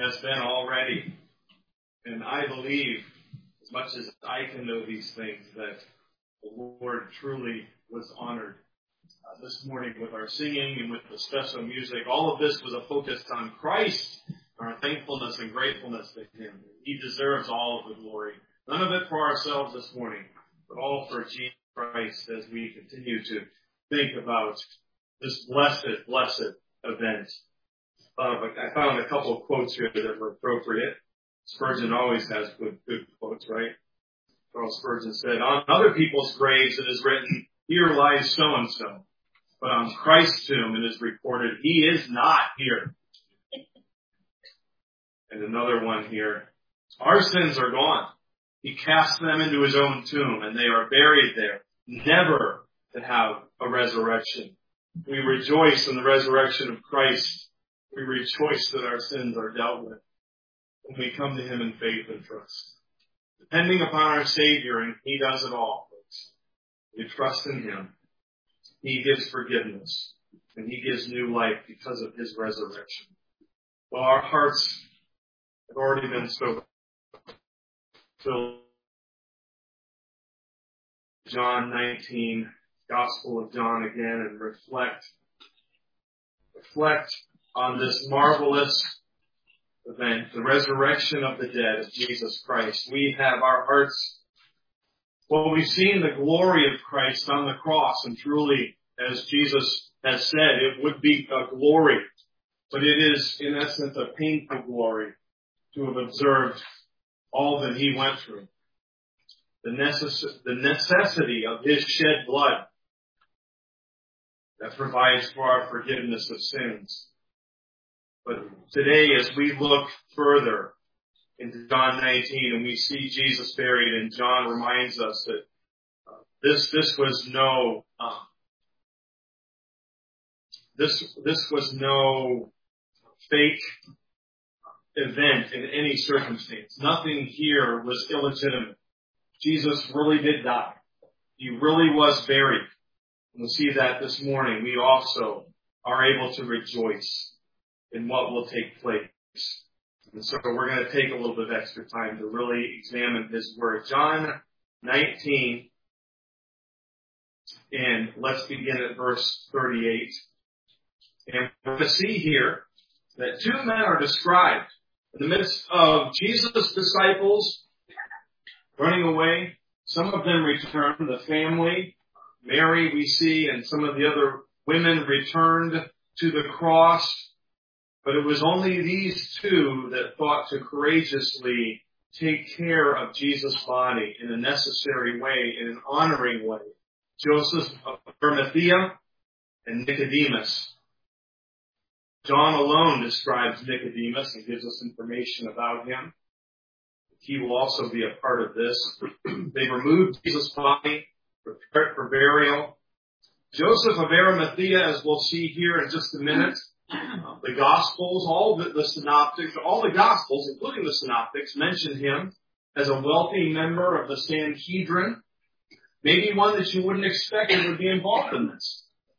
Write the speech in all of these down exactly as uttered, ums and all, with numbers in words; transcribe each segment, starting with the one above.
has been already. And I believe, as much as I can know these things, that the Lord truly was honored uh, this morning with our singing and with the special music. All of this was a focus on Christ, our thankfulness and gratefulness to Him. He deserves all of the glory. None of it for ourselves this morning, but all for Jesus Christ as we continue to think about this blessed, blessed event. Uh, but I found a couple of quotes here that were appropriate. Spurgeon always has good, good quotes, right? Charles Spurgeon said, on other people's graves it is written, here lies so-and-so. But on Christ's tomb it is recorded, he is not here. And another one here, our sins are gone. He cast them into his own tomb, and they are buried there, never to have a resurrection. We rejoice in the resurrection of Christ. We rejoice that our sins are dealt with when we come to Him in faith and trust. Depending upon our Savior, and He does it all, folks. We trust in Him. He gives forgiveness, and He gives new life because of His resurrection. Well, our hearts have already been so filled. John nineteen, Gospel of John again, and reflect, reflect on this marvelous event, the resurrection of the dead of Jesus Christ. We have our hearts, well, we've seen the glory of Christ on the cross, and truly, as Jesus has said, it would be a glory, but it is, in essence, a painful glory to have observed all that He went through. The, necess- the necessity of His shed blood that provides for our forgiveness of sins. But today, as we look further into John nineteen and we see Jesus buried, and John reminds us that uh, this this was no uh, this this was no fake event in any circumstance. Nothing here was illegitimate. Jesus really did die. He really was buried. And we'll see that this morning. We also are able to rejoice in what will take place. And so we're going to take a little bit of extra time to really examine His Word. John nineteen, and let's begin at verse thirty-eight. And we're going to see here that two men are described in the midst of Jesus' disciples running away. Some of them returned, the family, Mary we see, and some of the other women returned to the cross. But it was only these two that thought to courageously take care of Jesus' body in a necessary way, in an honoring way. Joseph of Arimathea and Nicodemus. John alone describes Nicodemus and gives us information about him. He will also be a part of this. They removed Jesus' body, prepared for burial. Joseph of Arimathea, as we'll see here in just a minute, uh, the Gospels, all the, the Synoptics, all the Gospels, including the Synoptics, mention him as a wealthy member of the Sanhedrin. Maybe one that you wouldn't expect would be involved in this.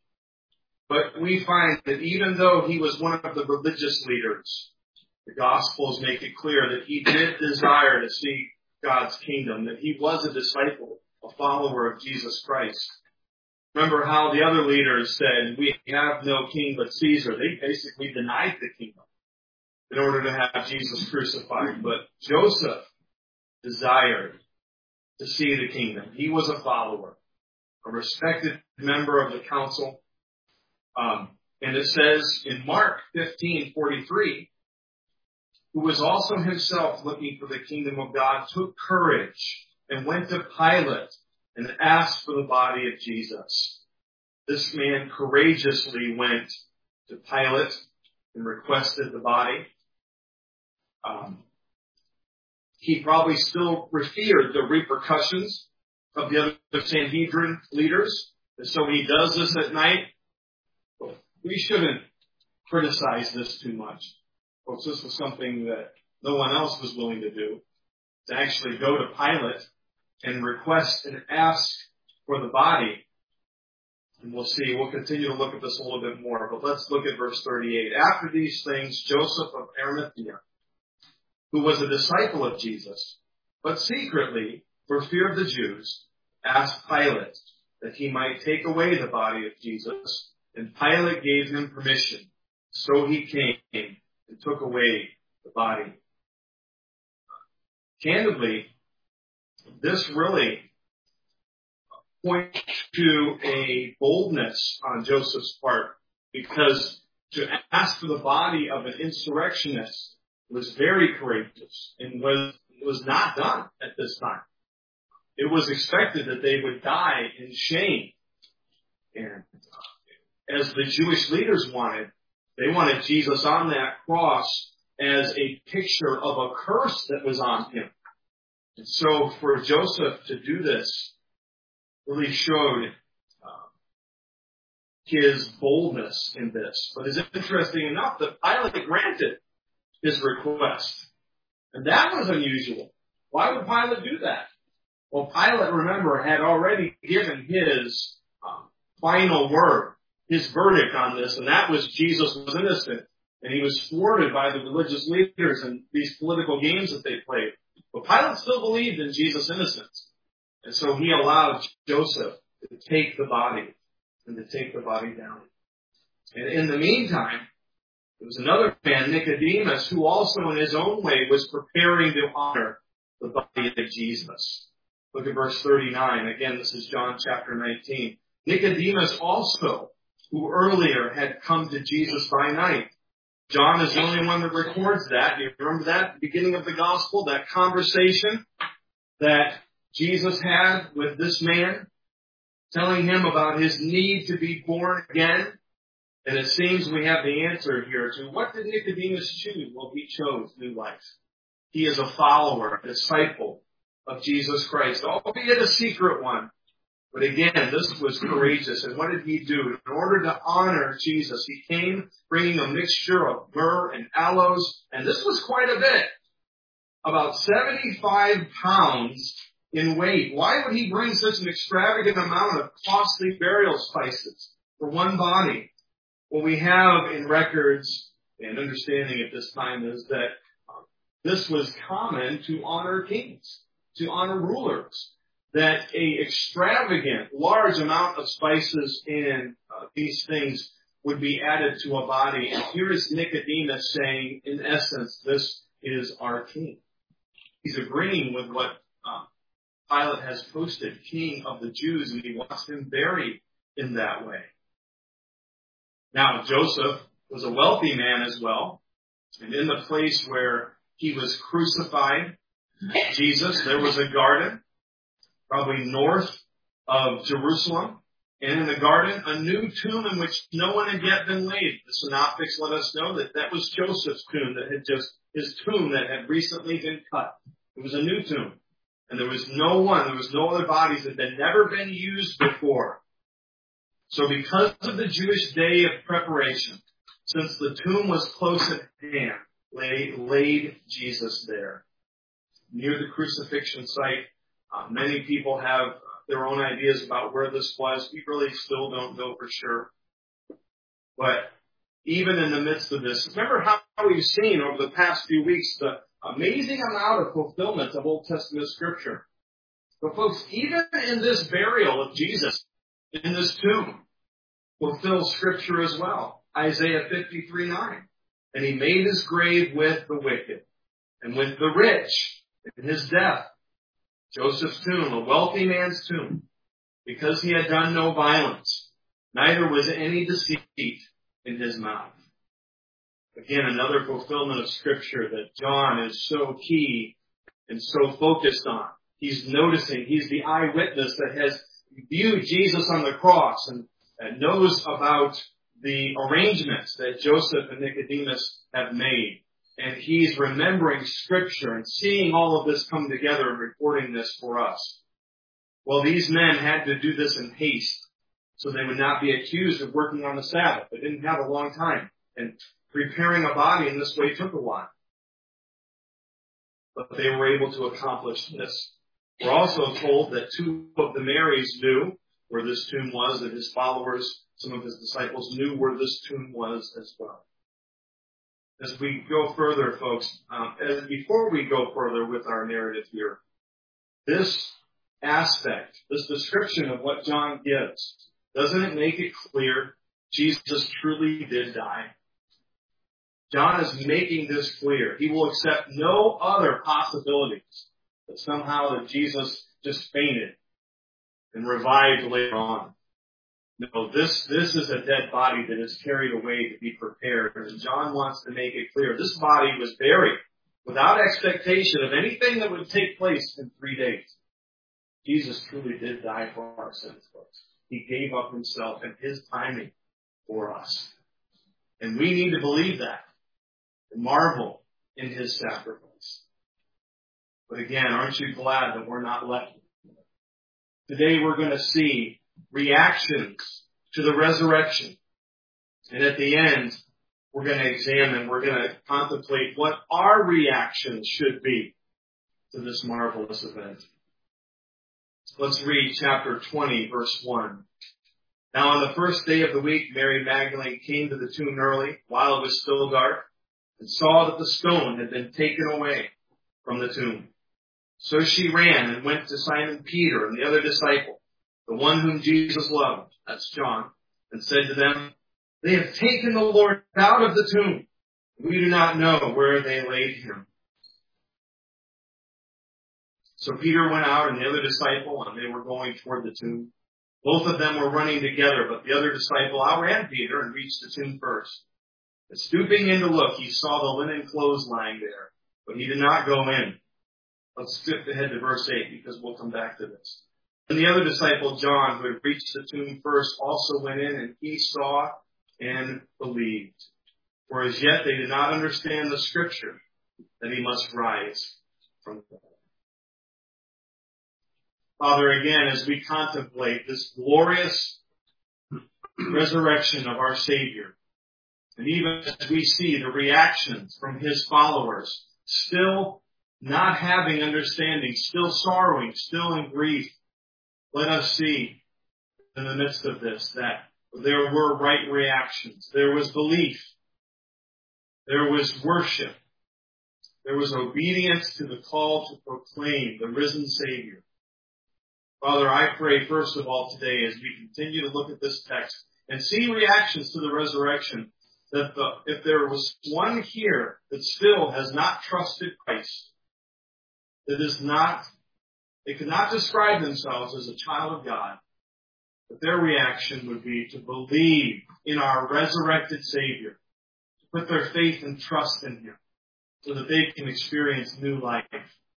But we find that even though he was one of the religious leaders, the Gospels make it clear that he did desire to see God's kingdom, that he was a disciple, a follower of Jesus Christ. Remember how the other leaders said, we have no king but Caesar. They basically denied the kingdom in order to have Jesus crucified. But Joseph desired to see the kingdom. He was a follower, a respected member of the council. Um, and it says in Mark fifteen forty-three, who was also himself looking for the kingdom of God, took courage and went to Pilate and asked for the body of Jesus. This man courageously went to Pilate and requested the body. Um, he probably still feared the repercussions of the other Sanhedrin leaders. And so he does this at night. We shouldn't criticize this too much. Folks, this was something that no one else was willing to do, to actually go to Pilate and request and ask for the body. And we'll see, we'll continue to look at this a little bit more, but let's look at verse thirty-eight. After these things, Joseph of Arimathea, who was a disciple of Jesus, but secretly, for fear of the Jews, asked Pilate that he might take away the body of Jesus, and Pilate gave him permission. So he came and took away the body. Candidly, this really points to a boldness on Joseph's part, because to ask for the body of an insurrectionist was very courageous and was, was not done at this time. It was expected that they would die in shame. And as the Jewish leaders wanted, they wanted Jesus on that cross as a picture of a curse that was on him. And so for Joseph to do this really showed uh, his boldness in this. But it's interesting enough that Pilate granted his request. And that was unusual. Why would Pilate do that? Well, Pilate, remember, had already given his um, final word, his verdict on this, and that was Jesus was innocent. And he was thwarted by the religious leaders and these political games that they played. But Pilate still believed in Jesus' innocence. And so he allowed Joseph to take the body and to take the body down. And in the meantime, there was another man, Nicodemus, who also in his own way was preparing to honor the body of Jesus. Look at verse thirty-nine. Again, this is John chapter nineteen. Nicodemus also, who earlier had come to Jesus by night. John is the only one that records that. You remember that at the beginning of the gospel, that conversation that Jesus had with this man, telling him about his need to be born again. And it seems we have the answer here to what did Nicodemus choose? Well, he chose new life. He is a follower, a disciple of Jesus Christ, albeit a secret one. But again, this was courageous. And what did he do? In order to honor Jesus, he came bringing a mixture of myrrh and aloes. And this was quite a bit. About seventy-five pounds in weight. Why would he bring such an extravagant amount of costly burial spices for one body? What we have in records and understanding at this time is that uh, this was common to honor kings, to honor rulers. That a extravagant, large amount of spices in uh, these things would be added to a body. And here is Nicodemus saying, in essence, this is our king. He's agreeing with what uh, Pilate has posted, king of the Jews, and he wants him buried in that way. Now, Joseph was a wealthy man as well. And in the place where he was crucified, Jesus, there was a garden, probably north of Jerusalem. And in the garden, a new tomb in which no one had yet been laid. The synoptics let us know that that was Joseph's tomb that had just, his tomb that had recently been cut. It was a new tomb. And there was no one, there was no other bodies that had never been used before. So because of the Jewish day of preparation, since the tomb was close at hand, laid, laid Jesus there. Near the crucifixion site, uh, many people have their own ideas about where this was. We really still don't know for sure. But even in the midst of this, remember how we've seen over the past few weeks the amazing amount of fulfillment of Old Testament Scripture. But folks, even in this burial of Jesus, in this tomb, fulfills Scripture as well. Isaiah fifty-three nine. And he made his grave with the wicked and with the rich in his death. Joseph's tomb, a wealthy man's tomb, because he had done no violence, neither was any deceit in his mouth. Again, another fulfillment of Scripture that John is so key and so focused on. He's noticing, he's the eyewitness that has viewed Jesus on the cross and, and knows about the arrangements that Joseph and Nicodemus have made. And he's remembering Scripture and seeing all of this come together and recording this for us. Well, these men had to do this in haste so they would not be accused of working on the Sabbath. They didn't have a long time. And preparing a body in this way took a while. But they were able to accomplish this. We're also told that two of the Marys knew where this tomb was, that his followers, some of his disciples, knew where this tomb was as well. as we go further, folks, um, as before we go further with our narrative here, this aspect, this description of what John gives, doesn't it make it clear Jesus truly did die? John is making this clear. He will accept no other possibilities that somehow that Jesus just fainted and revived later on. No, this, this is a dead body that is carried away to be prepared. And John wants to make it clear. This body was buried without expectation of anything that would take place in three days. Jesus truly did die for our sins, folks. He gave up himself and his timing for us. And we need to believe that and marvel in his sacrifice. But again, aren't you glad that we're not left? Today we're going to see reactions to the resurrection. And at the end, we're going to examine, we're going to contemplate what our reactions should be to this marvelous event. Let's read chapter twenty, verse one. Now on the first day of the week, Mary Magdalene came to the tomb early, while it was still dark, and saw that the stone had been taken away from the tomb. So she ran and went to Simon Peter and the other disciple, the one whom Jesus loved, that's John, and said to them, "They have taken the Lord out of the tomb. We do not know where they laid him." So Peter went out and the other disciple, and they were going toward the tomb. Both of them were running together, but the other disciple outran Peter and reached the tomb first. And stooping in to look, he saw the linen clothes lying there, but he did not go in. Let's skip ahead to verse eight because we'll come back to this. And the other disciple, John, who had reached the tomb first, also went in, and he saw and believed. For as yet they did not understand the scripture that he must rise from the dead. Father, again, as we contemplate this glorious resurrection of our Savior, and even as we see the reactions from his followers, still not having understanding, still sorrowing, still in grief, let us see in the midst of this that there were right reactions. There was belief. There was worship. There was obedience to the call to proclaim the risen Savior. Father, I pray first of all today as we continue to look at this text and see reactions to the resurrection, that the, if there was one here that still has not trusted Christ, that is not, they could not describe themselves as a child of God, that their reaction would be to believe in our resurrected Savior, to put their faith and trust in him, so that they can experience new life.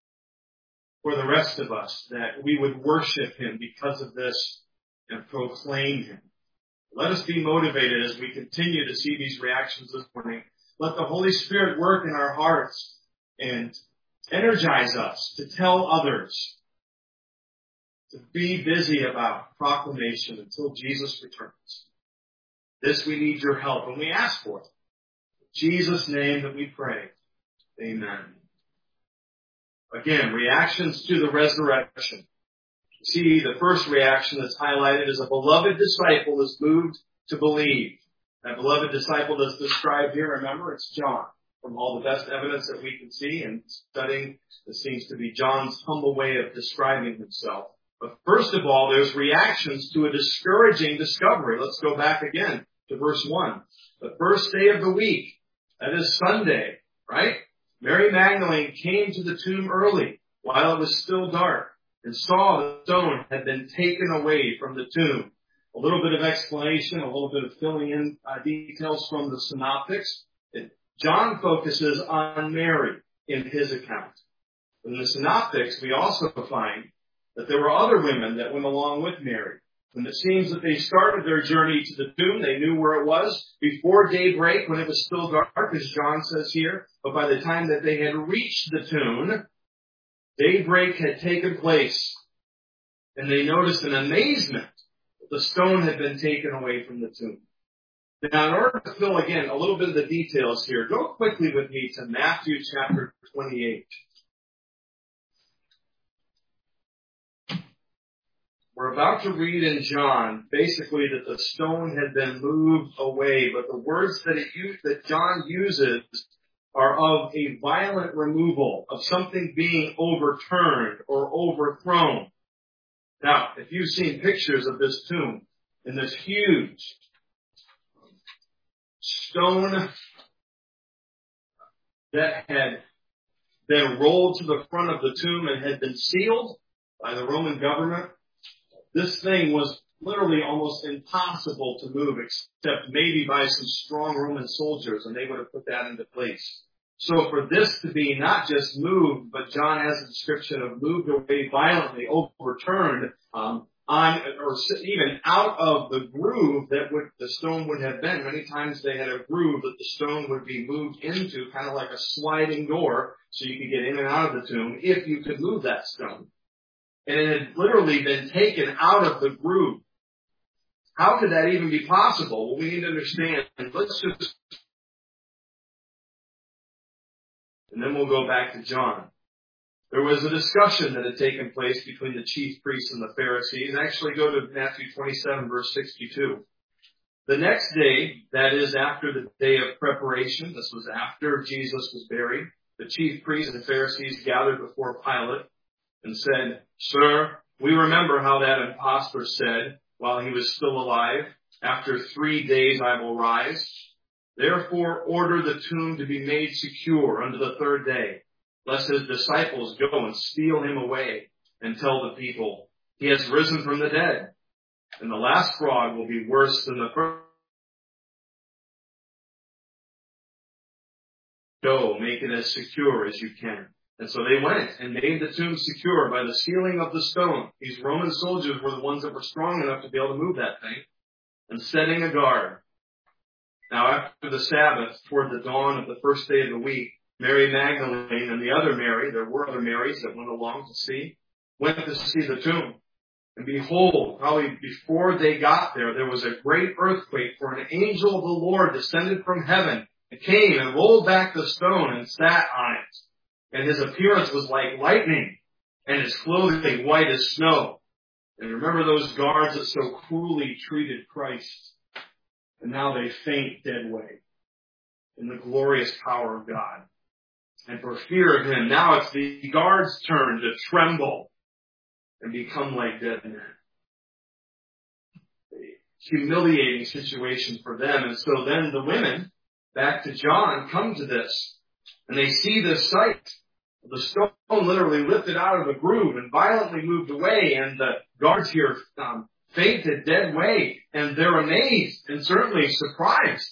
For the rest of us, that we would worship him because of this and proclaim him. Let us be motivated as we continue to see these reactions this morning. Let the Holy Spirit work in our hearts and energize us to tell others, to be busy about proclamation until Jesus returns. This we need your help, and we ask for it. In Jesus' name that we pray. Amen. Again, reactions to the resurrection. See, the first reaction that's highlighted is a beloved disciple is moved to believe. That beloved disciple that's described here, remember, it's John. From all the best evidence that we can see and studying, this seems to be John's humble way of describing himself. But first of all, there's reactions to a discouraging discovery. Let's go back again to verse one. The first day of the week, that is Sunday, right? Mary Magdalene came to the tomb early, while it was still dark, and saw the stone had been taken away from the tomb. A little bit of explanation, a little bit of filling in uh, details from the synoptics. It, John focuses on Mary in his account. In the synoptics, we also find that there were other women that went along with Mary. And it seems that they started their journey to the tomb. They knew where it was before daybreak when it was still dark, as John says here. But by the time that they had reached the tomb, daybreak had taken place. And they noticed in amazement that the stone had been taken away from the tomb. Now, in order to fill, again, a little bit of the details here, go quickly with me to Matthew chapter twenty-eight. We're about to read in John, basically, that the stone had been moved away, but the words that it used, that John uses are of a violent removal, of something being overturned or overthrown. Now, if you've seen pictures of this tomb, in this huge stone that had been rolled to the front of the tomb and had been sealed by the Roman government, this thing was literally almost impossible to move, except maybe by some strong Roman soldiers, and they would have put that into place. So for this to be not just moved, but John has a description of moved away violently, overturned, um, on, or even out of the groove that would, the stone would have been. Many times they had a groove that the stone would be moved into, kind of like a sliding door, so you could get in and out of the tomb if you could move that stone. And it had literally been taken out of the groove. How could that even be possible? Well, we need to understand. Let's just, and then we'll go back to John. There was a discussion that had taken place between the chief priests and the Pharisees. Actually, go to Matthew twenty-seven, verse sixty-two. The next day, that is after the day of preparation, this was after Jesus was buried, the chief priests and Pharisees gathered before Pilate and said, "Sir, we remember how that impostor said, while he was still alive, 'After three days I will rise.' Therefore order the tomb to be made secure unto the third day, lest his disciples go and steal him away and tell the people, 'He has risen from the dead.' And the last fraud will be worse than the first. Go, make it as secure as you can." And so they went and made the tomb secure by the sealing of the stone. These Roman soldiers were the ones that were strong enough to be able to move that thing, and setting a guard. Now after the Sabbath, toward the dawn of the first day of the week, Mary Magdalene and the other Mary, there were other Marys that went along to see, went to see the tomb. And behold, probably before they got there, there was a great earthquake, for an angel of the Lord descended from heaven and came and rolled back the stone and sat on it. And his appearance was like lightning, and his clothing white as snow. And remember those guards that so cruelly treated Christ, and now they faint dead way in the glorious power of God. And for fear of him, now it's the guards' turn to tremble and become like dead men. A humiliating situation for them. And so then the women, back to John, come to this. And they see this sight. The stone literally lifted out of the groove and violently moved away. And the guards here um, fainted dead way. And they're amazed and certainly surprised.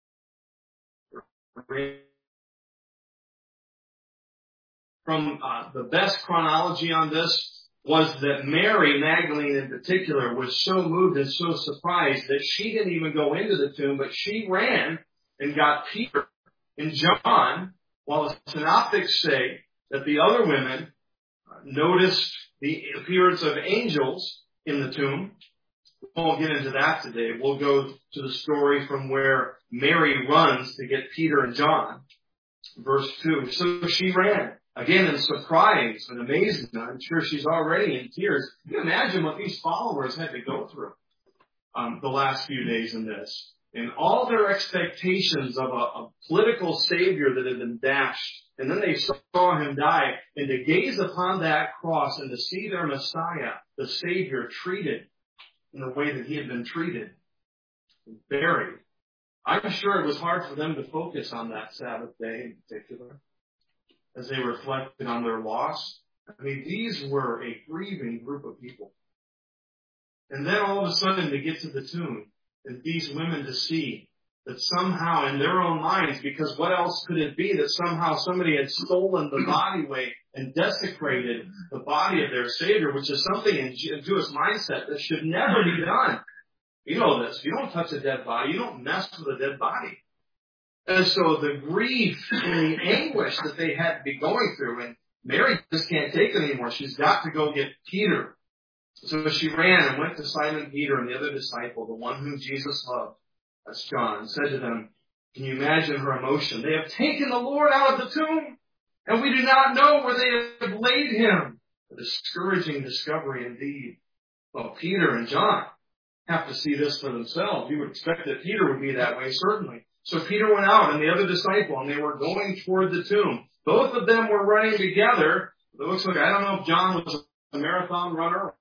From uh, the best chronology on this was that Mary Magdalene in particular was so moved and so surprised that she didn't even go into the tomb, but she ran and got Peter and John, while the synoptics say that the other women noticed the appearance of angels in the tomb. We won't get into that today. We'll go to the story from where Mary runs to get Peter and John. Verse two. So she ran, again in surprise and amazement. I'm sure she's already in tears. Can you imagine what these followers had to go through um, the last few days in this? And all their expectations of a, a political savior that had been dashed. And then they saw him die. And to gaze upon that cross and to see their Messiah, the Savior, treated in the way that he had been treated, buried. I'm sure it was hard for them to focus on that Sabbath day in particular, as they reflected on their loss. I mean, these were a grieving group of people. And then all of a sudden they get to the tomb, and these women to see that somehow in their own minds, because what else could it be that somehow somebody had stolen the body weight and desecrated the body of their Savior, which is something in Jewish mindset that should never be done. You know this. You don't touch a dead body. You don't mess with a dead body. And so the grief and the anguish that they had to be going through, and Mary just can't take it anymore. She's got to go get Peter. So she ran and went to Simon Peter and the other disciple, the one whom Jesus loved, that's John, and said to them, can you imagine her emotion? They have taken the Lord out of the tomb, and we do not know where they have laid him. A discouraging discovery indeed. Well, Peter and John have to see this for themselves. You would expect that Peter would be that way, certainly. So Peter went out and the other disciple, and they were going toward the tomb. Both of them were running together. It looks like, I don't know if John was a marathon runner.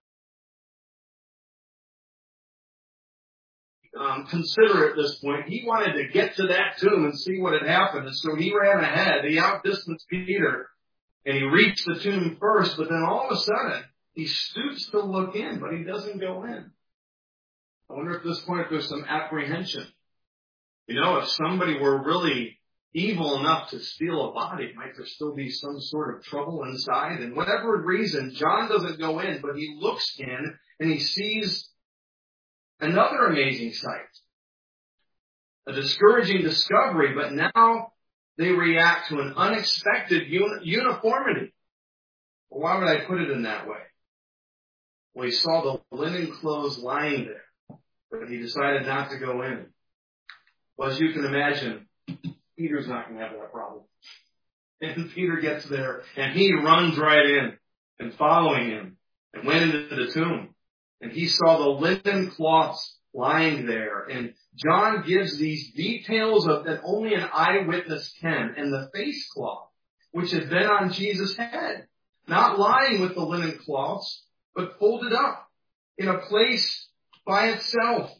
Um, consider at this point. He wanted to get to that tomb and see what had happened. And so he ran ahead. He outdistanced Peter. And he reached the tomb first. But then all of a sudden, he stoops to look in, but he doesn't go in. I wonder at this point if there's some apprehension. You know, if somebody were really evil enough to steal a body, might there still be some sort of trouble inside? And whatever reason, John doesn't go in, but he looks in and he sees another amazing sight. A discouraging discovery, but now they react to an unexpected uni- uniformity. Well, why would I put it in that way? Well, he saw the linen clothes lying there, but he decided not to go in. Well, as you can imagine, Peter's not going to have that problem. And Peter gets there, and he runs right in, and following him, and went into the tomb. And he saw the linen cloths lying there. And John gives these details of that only an eyewitness can. And the face cloth, which had been on Jesus' head, not lying with the linen cloths, but folded up in a place by itself.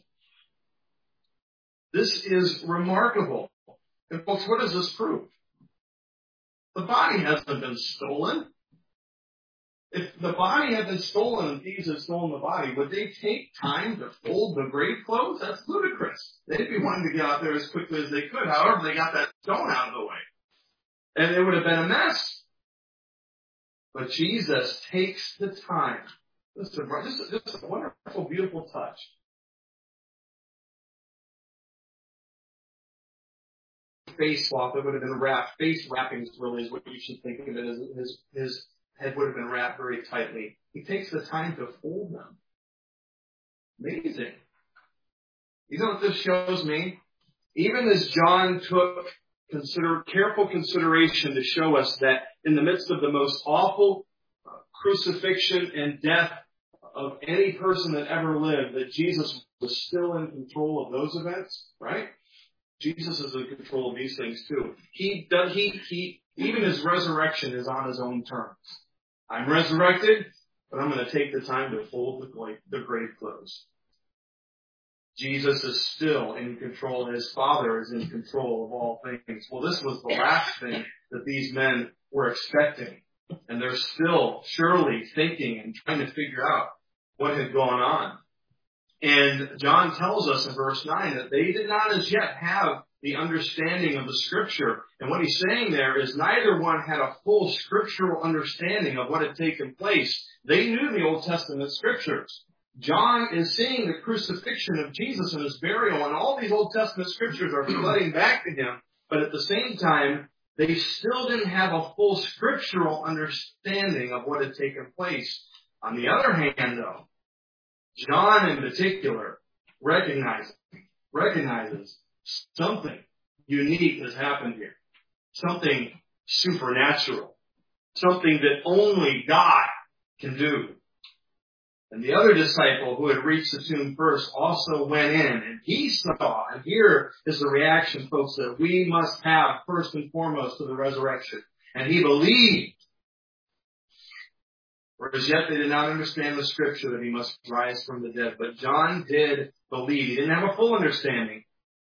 This is remarkable. And folks, what does this prove? The body hasn't been stolen. If the body had been stolen and thieves had stolen the body, would they take time to fold the grave clothes? That's ludicrous. They'd be wanting to get out there as quickly as they could. However, they got that stone out of the way. And it would have been a mess. But Jesus takes the time. This is a, this is, this is a wonderful, beautiful touch. Face cloth that would have been wrapped. Face wrappings really is what you should think of it as. His, his head would have been wrapped very tightly. He takes the time to fold them. Amazing. You know what this shows me? Even as John took consider, careful consideration to show us that in the midst of the most awful uh, crucifixion and death of any person that ever lived, that Jesus was still in control of those events, right? Jesus is in control of these things too. He does, he, he, even his resurrection is on his own terms. I'm resurrected, but I'm going to take the time to fold the, the grave clothes. Jesus is still in control. His Father is in control of all things. Well, this was the last thing that these men were expecting. And they're still surely thinking and trying to figure out what had gone on. And John tells us in verse nine that they did not as yet have the understanding of the Scripture. And what he's saying there is neither one had a full scriptural understanding of what had taken place. They knew the Old Testament Scriptures. John is seeing the crucifixion of Jesus and his burial, and all these Old Testament Scriptures are flooding back to him. But at the same time, they still didn't have a full scriptural understanding of what had taken place. On the other hand, though, John in particular recognizes, recognizes something unique has happened here. Something supernatural. Something that only God can do. And the other disciple who had reached the tomb first also went in, and he saw, and here is the reaction, folks, that we must have first and foremost to the resurrection. And he believed. Whereas yet they did not understand the Scripture that he must rise from the dead. But John did believe. He didn't have a full understanding.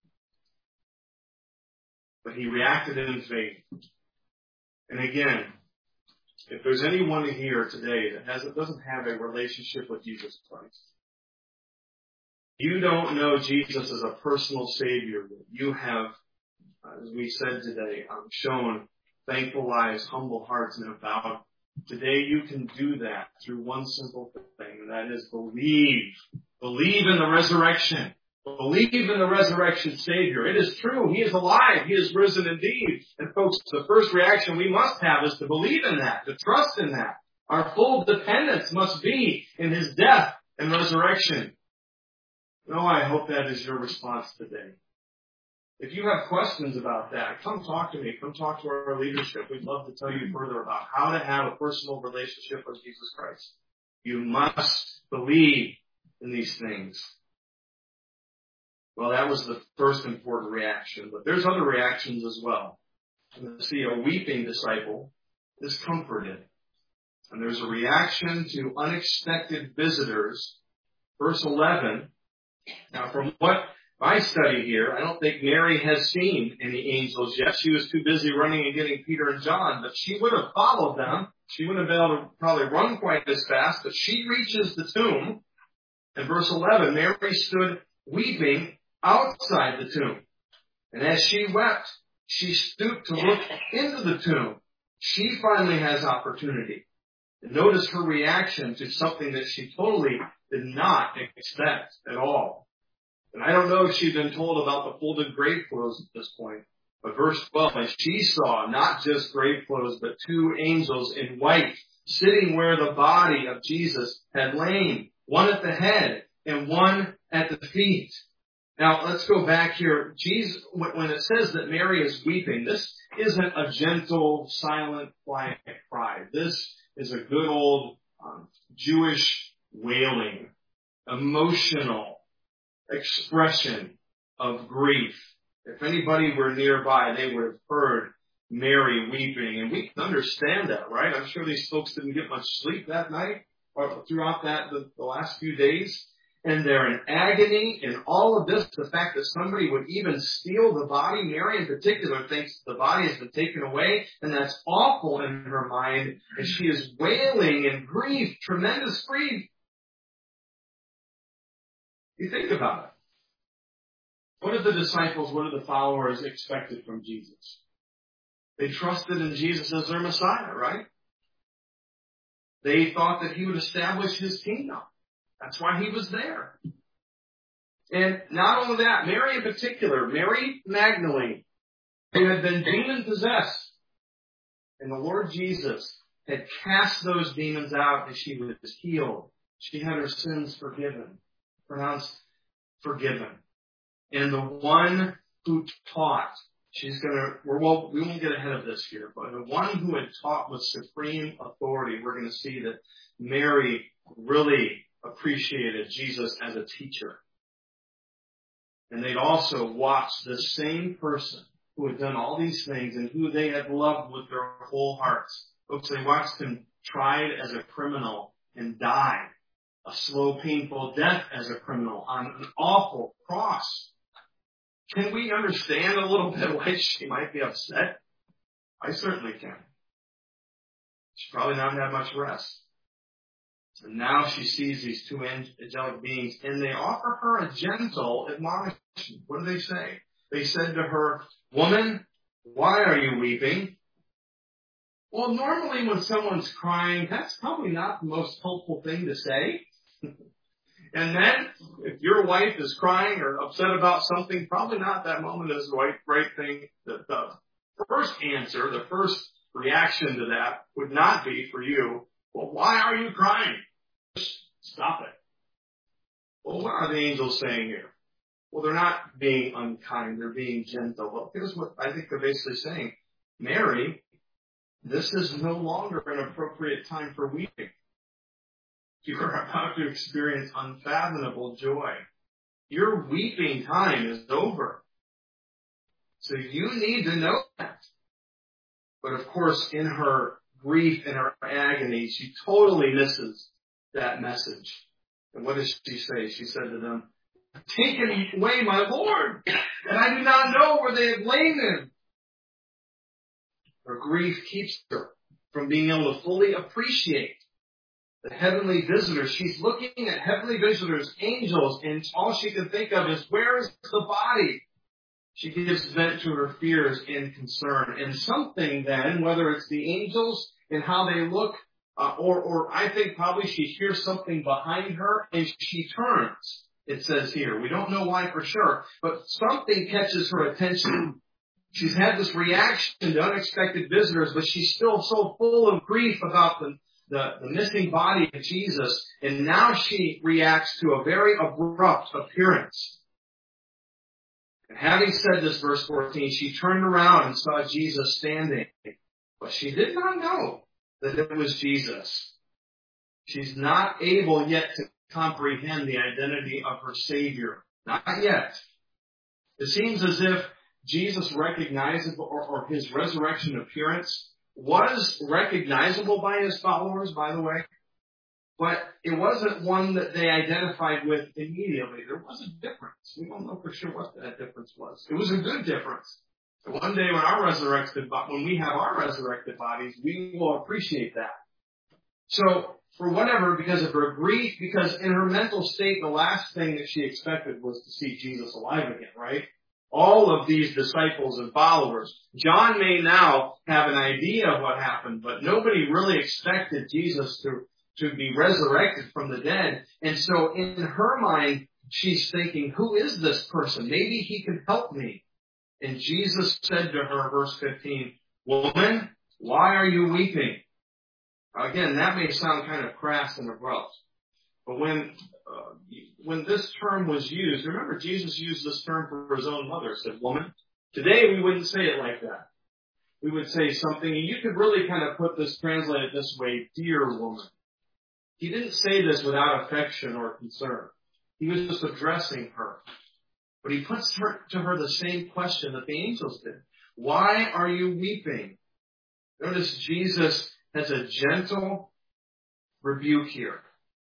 But he reacted in faith. And again, if there's anyone here today that has, doesn't have a relationship with Jesus Christ, you don't know Jesus as a personal Savior, that you have, as we said today, um, shown thankful lives, humble hearts, and have bowed. Today you can do that through one simple thing, and that is believe. Believe in the resurrection. Believe in the resurrection Savior. It is true. He is alive. He is risen indeed. And folks, the first reaction we must have is to believe in that, to trust in that. Our full dependence must be in His death and resurrection. No, I hope that is your response today. If you have questions about that, come talk to me. Come talk to our leadership. We'd love to tell you further about how to have a personal relationship with Jesus Christ. You must believe in these things. Well, that was the first important reaction, but there's other reactions as well. You see, a weeping disciple is comforted. And there's a reaction to unexpected visitors. Verse eleven. Now, from what I study here, I don't think Mary has seen any angels yet. She was too busy running and getting Peter and John, but she would have followed them. She wouldn't have been able to probably run quite as fast, but she reaches the tomb. In verse eleven, Mary stood weeping outside the tomb. And as she wept, she stooped to look into the tomb. She finally has opportunity. And notice her reaction to something that she totally did not expect at all. And I don't know if she'd been told about the folded grave clothes at this point. But verse twelve, and she saw not just grave clothes, but two angels in white sitting where the body of Jesus had lain, one at the head and one at the feet. Now, let's go back here. Jesus, when it says that Mary is weeping, this isn't a gentle, silent, quiet cry. This is a good old um, Jewish wailing, emotional expression of grief. If anybody were nearby, they would have heard Mary weeping. And we can understand that, right? I'm sure these folks didn't get much sleep that night or throughout that the, the last few days. And they're in agony and all of this, the fact that somebody would even steal the body. Mary in particular thinks the body has been taken away, and that's awful in her mind. And she is wailing in grief, tremendous grief. You think about it. What did the disciples, what did the followers expected from Jesus? They trusted in Jesus as their Messiah, right? They thought that he would establish his kingdom. That's why he was there. And not only that, Mary in particular, Mary Magdalene, who had been demon-possessed, and the Lord Jesus had cast those demons out and she was healed. She had her sins forgiven, pronounced forgiven. And the one who taught, she's going to, we're, well, we won't get ahead of this here, but the one who had taught with supreme authority, we're going to see that Mary really appreciated Jesus as a teacher. And they'd also watched the same person who had done all these things and who they had loved with their whole hearts. Folks, they watched him tried as a criminal and die a slow, painful death as a criminal on an awful cross. Can we understand a little bit why she might be upset? I certainly can. She probably not had much rest. And now she sees these two angelic beings, and they offer her a gentle admonishment. What do they say? They said to her, "Woman, why are you weeping?" Well, normally when someone's crying, that's probably not the most helpful thing to say. And then, if your wife is crying or upset about something, probably not that moment is the right, right thing. The, the first answer, the first reaction to that would not be for you, "Well, why are you crying?" Stop it. Well, what are the angels saying here? Well, they're not being unkind. They're being gentle. Well, here's what I think they're basically saying. Mary, this is no longer an appropriate time for weeping. You are about to experience unfathomable joy. Your weeping time is over. So you need to know that. But of course, in her grief and her agony, she totally misses that message. And what does she say? She said to them, "Taken away my Lord, and I do not know where they have laid him." Her grief keeps her from being able to fully appreciate the heavenly visitors. She's looking at heavenly visitors, angels, and all she can think of is, where is the body? She gives vent to her fears and concern. And something then, whether it's the angels and how they look, uh, or, or I think probably she hears something behind her and she turns, it says here. We don't know why for sure, but something catches her attention. She's had this reaction to unexpected visitors, but she's still so full of grief about the The, the missing body of Jesus, and now she reacts to a very abrupt appearance. And having said this, verse fourteen, she turned around and saw Jesus standing, but she did not know that it was Jesus. She's not able yet to comprehend the identity of her Savior. Not yet. It seems as if Jesus recognizable, or, or his resurrection appearance was recognizable by his followers, by the way, but it wasn't one that they identified with immediately. There was a difference. We don't know for sure what that difference was. It was a good difference. And one day when our resurrected, when we have our resurrected bodies, we will appreciate that. So, for whatever, because of her grief, because in her mental state, the last thing that she expected was to see Jesus alive again, right? All of these disciples and followers. John may now have an idea of what happened, but nobody really expected Jesus to, to be resurrected from the dead. And so in her mind, she's thinking, who is this person? Maybe he can help me. And Jesus said to her, verse fifteen, woman, why are you weeping? Again, that may sound kind of crass and abrupt. But when uh, when this term was used, remember Jesus used this term for his own mother. He said, woman. Today we wouldn't say it like that. We would say something, and you could really kind of put this, translate it this way, dear woman. He didn't say this without affection or concern. He was just addressing her. But he puts her, to her the same question that the angels did. Why are you weeping? Notice Jesus has a gentle rebuke here.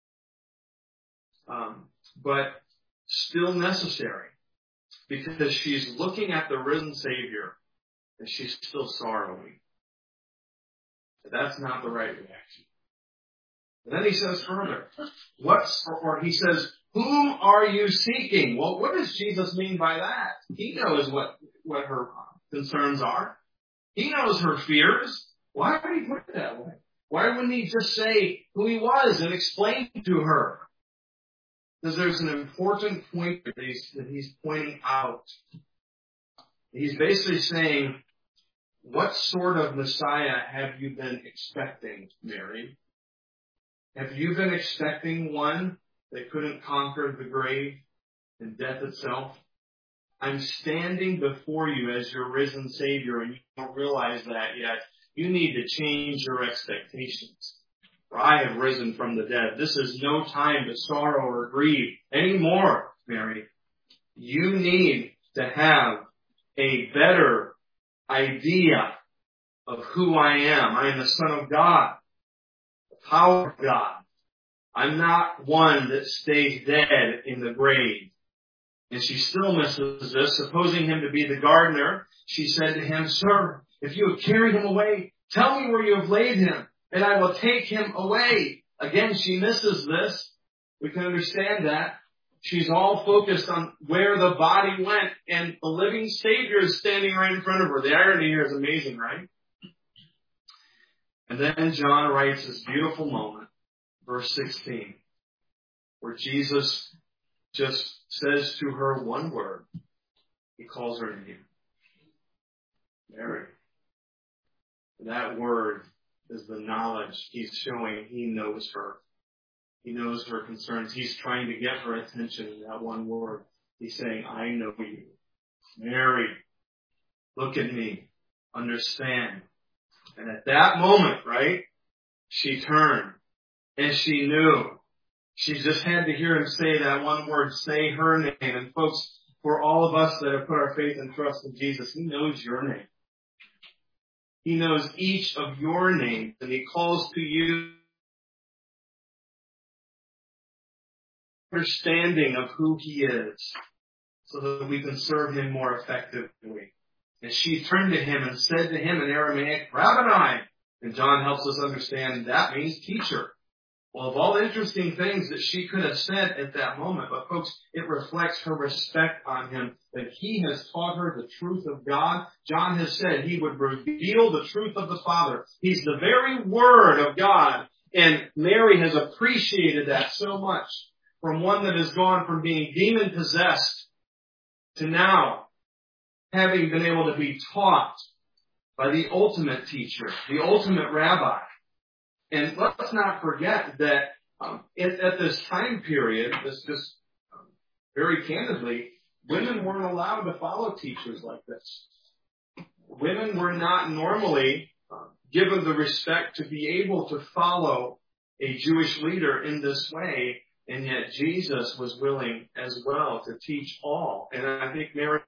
Um, but still necessary, because she's looking at the risen Savior and she's still sorrowing. But that's not the right reaction. And then he says further, what's, or, or he says, whom are you seeking? Well, what does Jesus mean by that? He knows what, what her concerns are. He knows her fears. Why would he put it that way? Why wouldn't he just say who he was and explain to her? Because there's an important point that he's, that he's pointing out. He's basically saying, what sort of Messiah have you been expecting, Mary? Have you been expecting one that couldn't conquer the grave and death itself? I'm standing before you as your risen Savior, and you don't realize that yet. You need to change your expectations. For I have risen from the dead. This is no time to sorrow or grieve anymore, Mary. You need to have a better idea of who I am. I am the Son of God, the power of God. I'm not one that stays dead in the grave. And she still misses this. Supposing him to be the gardener, she said to him, Sir, if you have carried him away, tell me where you have laid him, and I will take him away. Again, she misses this. We can understand that. She's all focused on where the body went, and the living Savior is standing right in front of her. The irony here is amazing, right? And then John writes this beautiful moment, verse sixteen, where Jesus just says to her one word. He calls her name, Mary. And that word is the knowledge he's showing. He knows her. He knows her concerns. He's trying to get her attention in that one word. He's saying, I know you. Mary, look at me. Understand. And at that moment, right, she turned and she knew. She just had to hear him say that one word, say her name. And folks, for all of us that have put our faith and trust in Jesus, he knows your name. He knows each of your names, and he calls to you understanding of who he is so that we can serve him more effectively. And she turned to him and said to him in Aramaic, Rabboni. And John helps us understand that means teacher. Well, of all interesting things that she could have said at that moment, but folks, it reflects her respect on him, that he has taught her the truth of God. John has said he would reveal the truth of the Father. He's the very Word of God. And Mary has appreciated that so much, from one that has gone from being demon-possessed to now having been able to be taught by the ultimate teacher, the ultimate rabbi. And let's not forget that um, at, at this time period, this just um, very candidly, women weren't allowed to follow teachers like this. Women were not normally uh, given the respect to be able to follow a Jewish leader in this way, and yet Jesus was willing as well to teach all. And I think Mary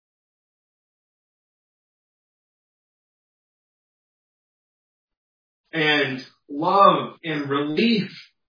and love and relief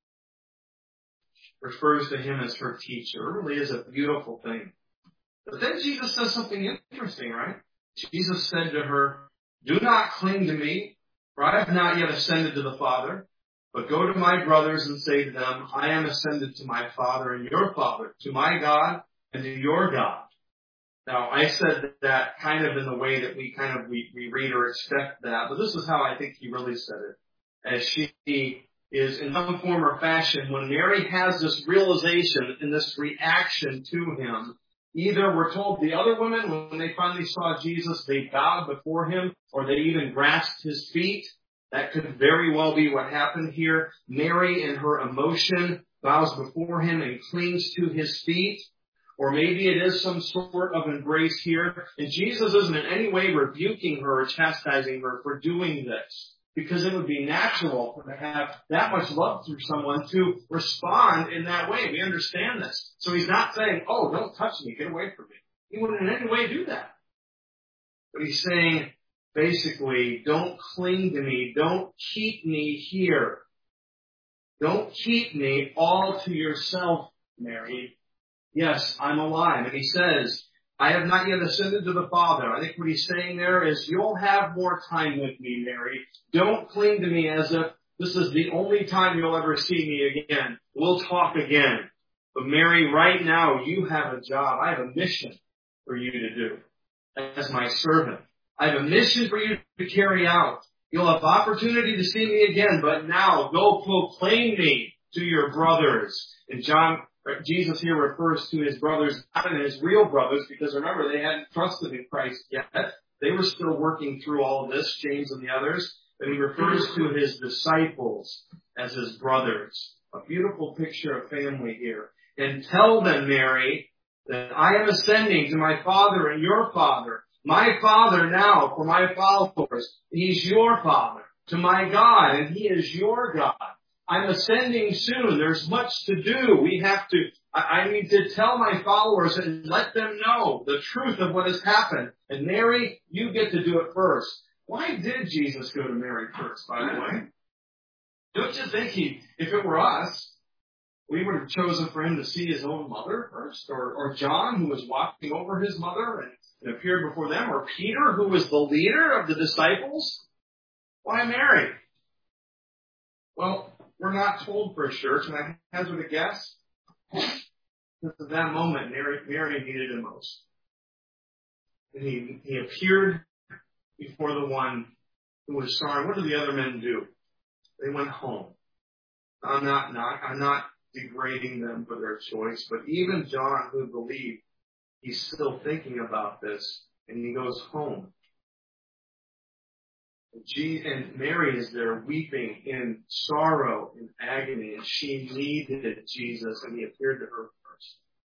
refers to him as her teacher. It really is a beautiful thing. But then Jesus says something interesting, right? Jesus said to her, "Do not cling to me, for I have not yet ascended to the Father, but go to my brothers and say to them, I am ascended to my Father and your Father, to my God and to your God." Now, I said that kind of in the way that we kind of, we, we read or expect that, but this is how I think he really said it. As she is in some form or fashion, when Mary has this realization and this reaction to him, either we're told the other women, when they finally saw Jesus, they bowed before him, or they even grasped his feet. That could very well be what happened here. Mary, in her emotion, bows before him and clings to his feet. Or maybe it is some sort of embrace here. And Jesus isn't in any way rebuking her or chastising her for doing this, because it would be natural to have that much love through someone to respond in that way. We understand this. So he's not saying, "Oh, don't touch me, get away from me." He wouldn't in any way do that. But he's saying, basically, don't cling to me. Don't keep me here. Don't keep me all to yourself, Mary. Yes, I'm alive. And he says, I have not yet ascended to the Father. I think what he's saying there is, you'll have more time with me, Mary. Don't cling to me as if this is the only time you'll ever see me again. We'll talk again. But Mary, right now, you have a job. I have a mission for you to do as my servant. I have a mission for you to carry out. You'll have opportunity to see me again, but now go proclaim me to your brothers. And John, Jesus here refers to his brothers, not his real brothers, because remember, they hadn't trusted in Christ yet. They were still working through all of this, James and the others. But he refers to his disciples as his brothers. A beautiful picture of family here. And tell them, Mary, that I am ascending to my Father and your Father. My Father now for my followers. He's your Father. To my God, and he is your God. I'm ascending soon. There's much to do. We have to, I need to tell my followers and let them know the truth of what has happened. And Mary, you get to do it first. Why did Jesus go to Mary first, by the way? Don't you think he, if it were us, we would have chosen for him to see his own mother first? Or, or John, who was walking over his mother and, and appeared before them? Or Peter, who was the leader of the disciples? Why Mary? Well, we're not told for sure. Can I hazard a guess? Because at that moment, Mary, Mary needed him most. And he, he appeared before the one who was sorry. What did the other men do? They went home. I'm not, not, I'm not degrading them for their choice, but even John, who believed, he's still thinking about this, and he goes home. And Mary is there weeping in sorrow and agony, and she needed Jesus, and he appeared to her first.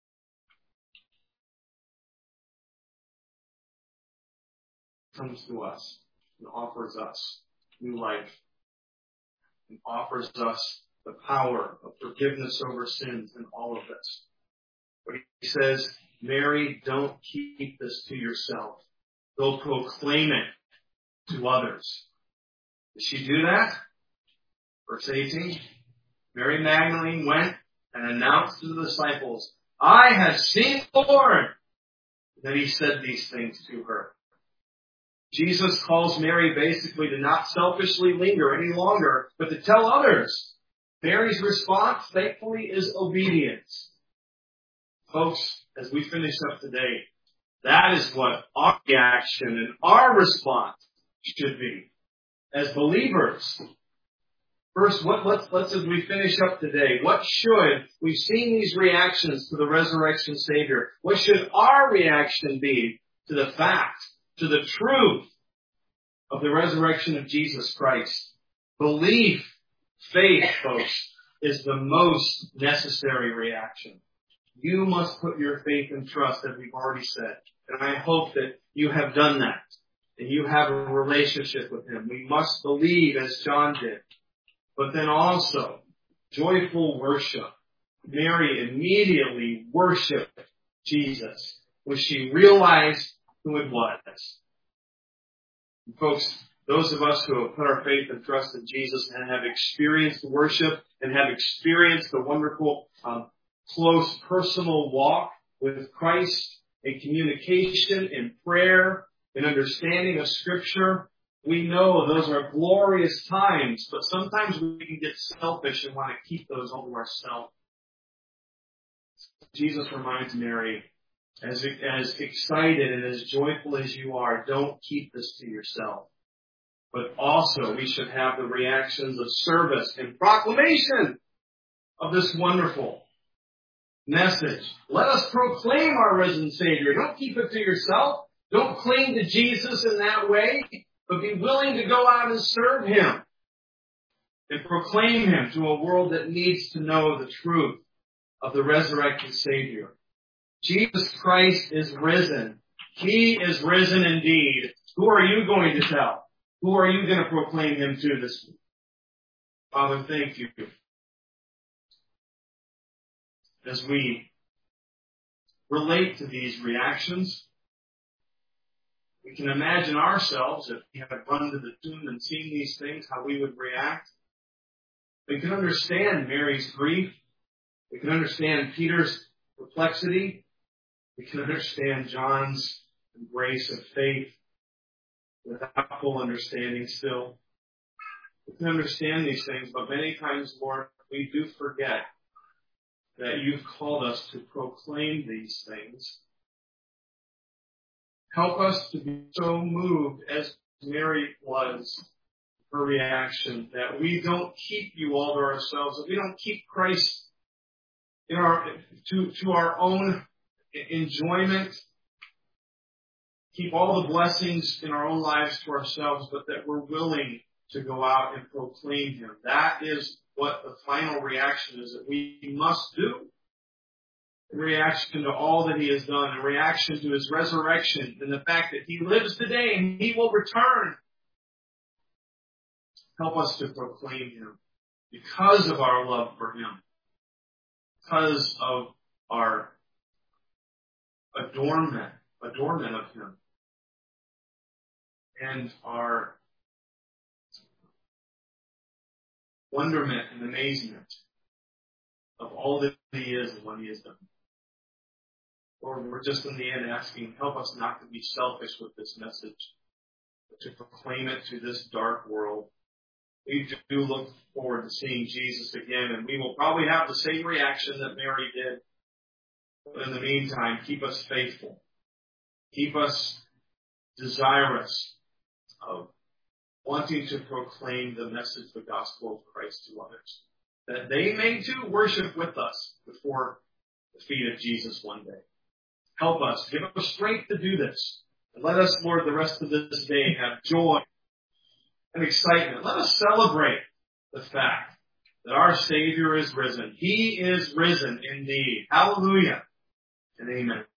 He comes to us and offers us new life, and offers us the power of forgiveness over sins and all of this. But he says, Mary, don't keep this to yourself. Go proclaim it to others. Did she do that? Verse eighteen. Mary Magdalene went and announced to the disciples, I have seen the Lord. Then he said these things to her. Jesus calls Mary basically to not selfishly linger any longer, but to tell others. Mary's response, thankfully, is obedience. Folks, as we finish up today, that is what our reaction and our response should be as believers. First, what, let's, let's, as we finish up today, what should, we've seen these reactions to the resurrection Savior. What should our reaction be to the fact, to the truth of the resurrection of Jesus Christ? Belief, faith, folks, is the most necessary reaction. You must put your faith and trust, as we've already said. And I hope that you have done that. And you have a relationship with him. We must believe as John did. but then also joyful worship. Mary immediately worshiped Jesus when she realized who it was. And folks, those of us who have put our faith and trust in Jesus and have experienced worship and have experienced the wonderful, um, close personal walk with Christ in communication, in prayer, in understanding of Scripture, we know those are glorious times, but sometimes we can get selfish and want to keep those all to ourselves. Jesus reminds Mary, as, as excited and as joyful as you are, don't keep this to yourself. But also we should have the reactions of service and proclamation of this wonderful message. Let us proclaim our risen Savior. Don't keep it to yourself. Don't cling to Jesus in that way, but be willing to go out and serve Him and proclaim Him to a world that needs to know the truth of the resurrected Savior. Jesus Christ is risen. He is risen indeed. Who are you going to tell? Who are you going to proclaim Him to this week? Father, thank you. As we relate to these reactions, we can imagine ourselves, if we had run to the tomb and seen these things, how we would react. We can understand Mary's grief. We can understand Peter's perplexity. We can understand John's embrace of faith without full understanding still. We can understand these things, but many times, Lord, we do forget that you've called us to proclaim these things. Help us to be so moved as Mary was, her reaction, that we don't keep you all to ourselves, that we don't keep Christ in our to, to our own enjoyment, keep all the blessings in our own lives to ourselves, but that we're willing to go out and proclaim Him. That is what the final reaction is that we must do. In reaction to all that He has done, in reaction to His resurrection, and the fact that He lives today and He will return. Help us to proclaim Him because of our love for Him, because of our adornment, adornment of Him, and our wonderment and amazement of all that He is and what He has done. Lord, we're just in the end asking, help us not to be selfish with this message, but to proclaim it to this dark world. We do look forward to seeing Jesus again, and we will probably have the same reaction that Mary did. But in the meantime, keep us faithful. Keep us desirous of wanting to proclaim the message, the gospel of Christ to others, that they may too worship with us before the feet of Jesus one day. Help us. Give us strength to do this. And let us, Lord, the rest of this day have joy and excitement. Let us celebrate the fact that our Savior is risen. He is risen indeed. Hallelujah and amen.